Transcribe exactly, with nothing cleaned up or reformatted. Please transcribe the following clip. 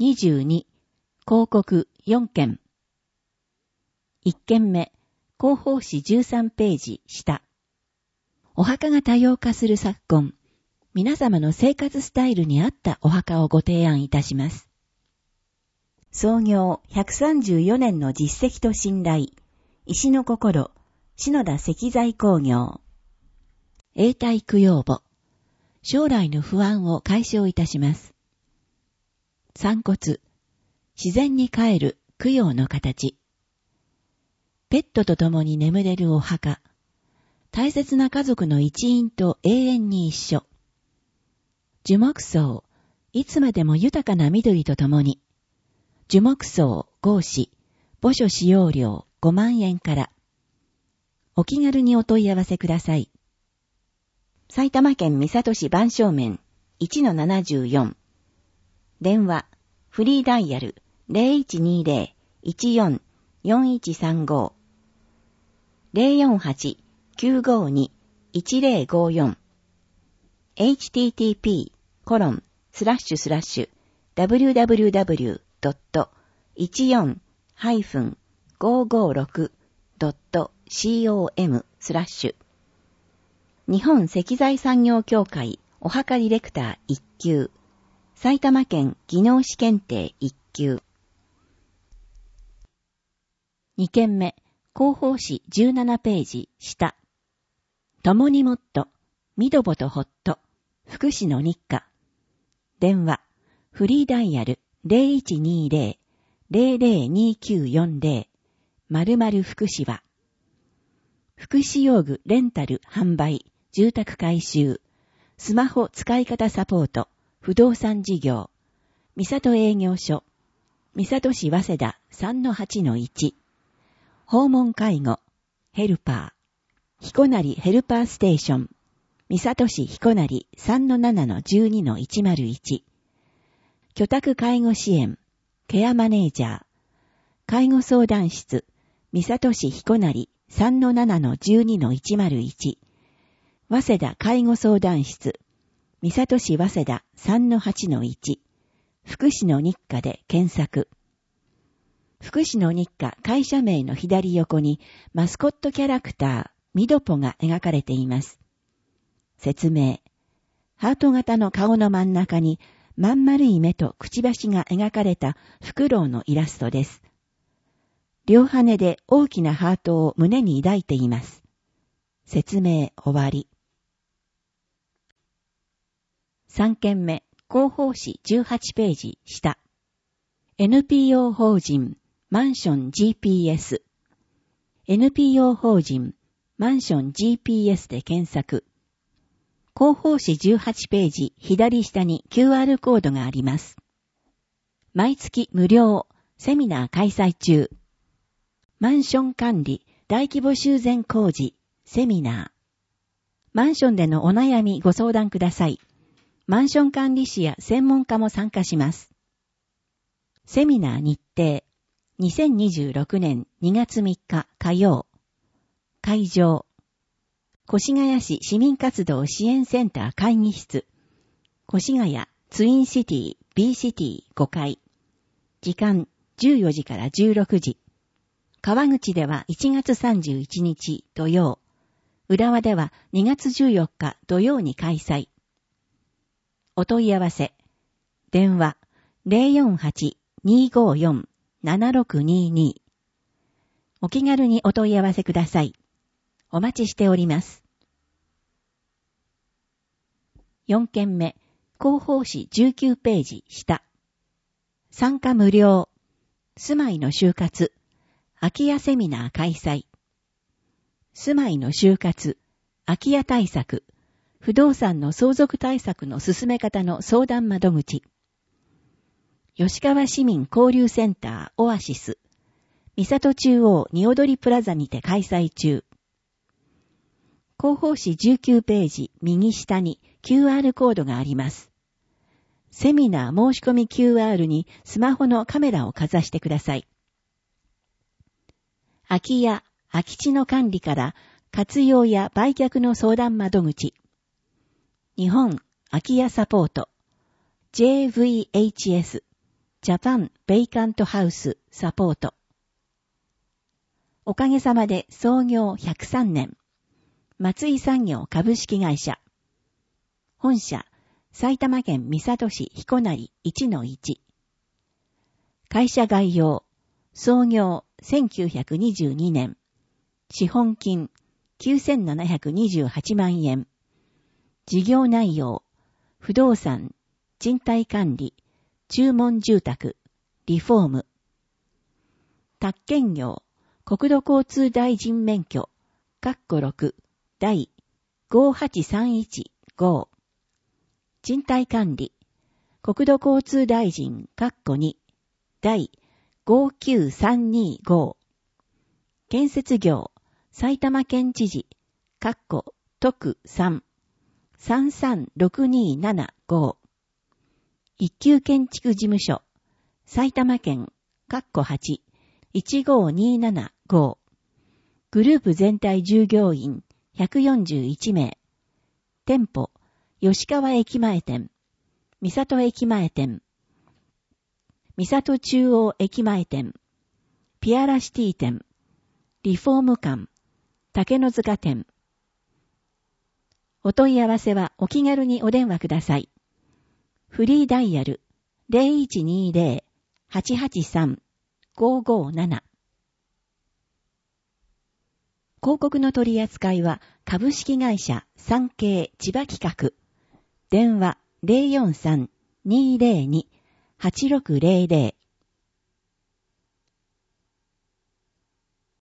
にじゅうに、広告よんけん。いっけんめ、広報誌じゅうさんページ下。お墓が多様化する昨今、皆様の生活スタイルに合ったお墓をご提案いたします。創業ひゃくさんじゅうよねんの実績と信頼、石の心、篠田石材工業。永代供養墓。将来の不安を解消いたします。散骨。自然に帰る供養の形。ペットと共に眠れるお墓。大切な家族の一員と永遠に一緒。樹木葬。いつまでも豊かな緑と共に。樹木葬合祀。墓所使用料ごまんえんから。お気軽にお問い合わせください。埼玉県三郷市番正面 いちのななじゅうよん。電話、フリーダイヤル ゼロいちにゼロ いちよん よんいちさんご ゼロよんはち きゅうごに いちゼロごよん エイチティーティーピー コロン スラッシュスラッシュ ダブリューダブリューダブリュー ドット いちよん ごーごーろく ドット コム スラッシュ日本石材産業協会お墓ディレクターいっきゅう埼玉県技能士検定いっきゅうにけんめ広報誌じゅうななページ下共にもっとみどぼとほっと福祉の日課電話フリーダイヤル ゼロいちにゼロ ゼロゼロにきゅうよんゼロ 〇〇福祉は福祉用具レンタル販売住宅改修スマホ使い方サポート不動産事業三郷営業所三郷市早稲田 さんのはちのいち 訪問介護ヘルパー彦成ヘルパーステーション三郷市彦成 さんのななのじゅうにのいちまるいち 居宅介護支援ケアマネージャー介護相談室三郷市彦成 さんのななのじゅうにのいちまるいち 早稲田介護相談室三郷市早稲田 さんのはちのいち 福祉の日課で検索福祉の日課会社名の左横にマスコットキャラクターミドポが描かれています説明ハート型の顔の真ん中にまん丸い目とくちばしが描かれたフクロウのイラストです両羽で大きなハートを胸に抱いています説明終わりさんけんめ広報誌じゅうはちページ下 エヌピーオー 法人マンション ジーピーエス エヌピーオー 法人マンション ジーピーエス で検索広報誌じゅうはちページ左下に キューアール コードがあります毎月無料セミナー開催中マンション管理大規模修繕工事セミナーマンションでのお悩みご相談くださいマンション管理士や専門家も参加します。セミナー日程。にせんにじゅうろくねんにがつみっか火曜。会場。越谷市市民活動支援センター会議室。越谷ツインシティ B シティごかい。時間じゅうよじからじゅうろくじ。川口ではいちがつさんじゅういちにち土曜。浦和ではにがつじゅうよっか土曜に開催。お問い合わせ。電話 ゼロよんはち にーごーよん ななろくにーにー お気軽にお問い合わせください。お待ちしております。よんけんめ広報誌じゅうきゅうページ下参加無料住まいの就活空き家セミナー開催住まいの就活空き家対策不動産の相続対策の進め方の相談窓口。吉川市民交流センターオアシス。三郷中央におどりプラザにて開催中。広報誌じゅうきゅうページ右下に キューアール コードがあります。セミナー申し込み キューアール にスマホのカメラをかざしてください。空き家、空き地の管理から活用や売却の相談窓口。日本空き家サポート ジェイブイエイチエスジャパンベイカントハウスサポート。おかげさまで創業ひゃくさんねん。松井産業株式会社。本社、埼玉県三郷市彦成 いちのいち。会社概要、創業せんきゅうひゃくにじゅうにねん。資本金きゅうせんななひゃくにじゅうはちまんえん。事業内容、不動産、賃貸管理、注文住宅、リフォーム。宅建業、国土交通大臣免許、カッコろく、第ごはちさんいちご。賃貸管理、国土交通大臣、カッコに、第ごきゅうさんにご。建設業、埼玉県知事、カッコ特さん、さんさんろくにーななご。一級建築事務所、埼玉県、カッコはち、いちごにーななご。グループ全体従業員ひゃくよんじゅういちめい。店舗、吉川駅前店、三郷駅前店、三郷中央駅前店、ピアラシティ店、リフォーム館、竹の塚店。お問い合わせはお気軽にお電話ください。フリーダイヤル ゼロいちにゼロ はちはちさん ごごなな。広告の取り扱いは株式会社産経千葉企画。電話 ゼロよんさん にーゼロに はちろくゼロゼロ。